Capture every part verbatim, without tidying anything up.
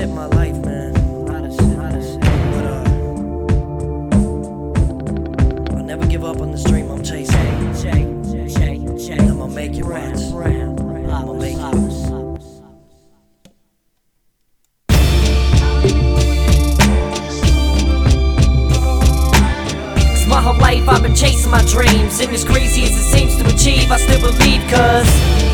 shit in my life, man. A lot of shit, a lot of shit. But uh, I'll never give up on this dream I'm chasing. I'ma make it once. I'ma make it. My whole life I've been chasing my dreams, and as crazy as it seems to achieve, I still believe, cause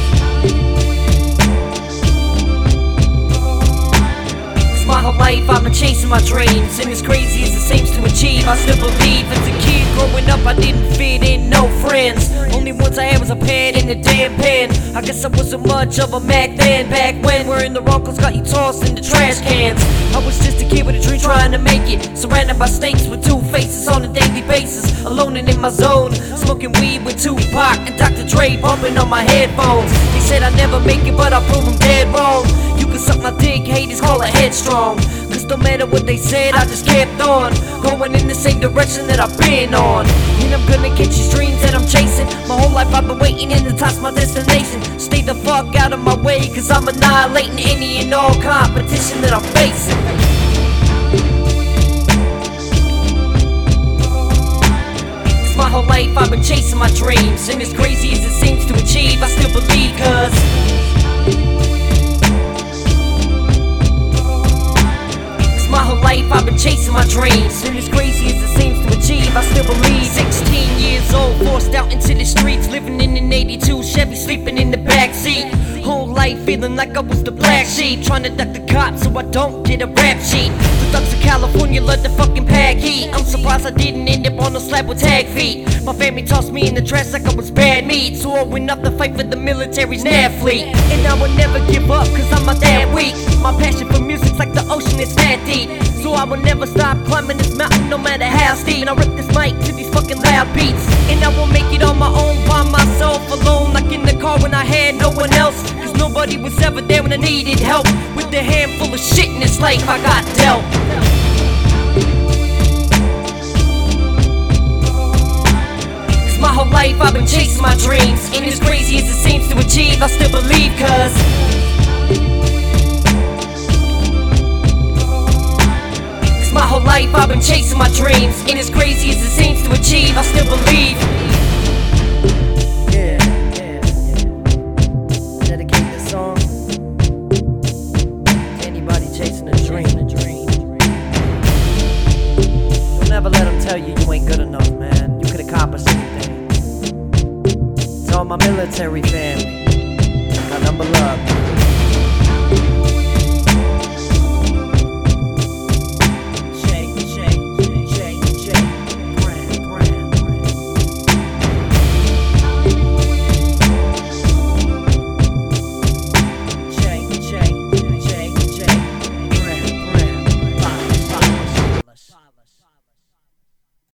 Cause my whole life I've been chasing my dreams, and as crazy as it seems to achieve, I still believe. As a kid growing up I didn't fit in, no friends. Only ones I had was a pad and a damn pen. I guess I wasn't much of a Mac then. Back when wearing the wrong clothes got you tossed in the trash cans. I was just a kid with a dream trying to make it, surrounded by snakes with two faces on a daily basis. Alone and in my zone, smoking weed with Tupac and Doctor Dre bumping on my headphones. They said I'd never make it, but I proved them dead wrong. You can suck my dick, haters call it headstrong. Cause no matter what they said, I just kept on going in the same direction that I've been on. And I'm gonna get these dreams that I'm chasing. My whole life I've been waiting, and the top's my destination. Stay the fuck out of my way, cause I'm annihilating any and all competition that I'm facing. Cause my whole life I've been chasing my dreams, and as crazy as it seems to achieve, I still believe, cause My whole life I've been chasing my dreams, and as crazy as it seems to achieve, I still believe. Sixteen years old, forced out into the streets, living in an eighty-two Chevy, sleeping in the backseat. Whole life feeling like I was the black sheep, trying to duck the cops so I don't get a rap sheet. The thugs of California love the fucking pack heat. I'm surprised I didn't end up on a slab with tag feet. My family tossed me in the trash like I was bad meat, so I went up to fight for the military's nav fleet. And I will never give up, cause I'm not that weak. My passion for music's like the ocean, it's that deep. So I will never stop climbing this mountain, no matter how steep. And I rip this mic to these fucking loud beats, and I will make it on my own, by myself, alone, like in the car when I had no one else. Cause nobody was ever there when I needed help. With the handful of shit in this life I got dealt. Cause my whole life I've been chasing my dreams, and as crazy as it seems to achieve, I still believe, cause My whole life I've been chasing my dreams, and as crazy as it seems to achieve, I still believe. Yeah, yeah, yeah. Dedicate this song to anybody chasing a dream. Don't ever let them tell you you ain't good enough, man. You could accomplish anything. To all my military family, my number love.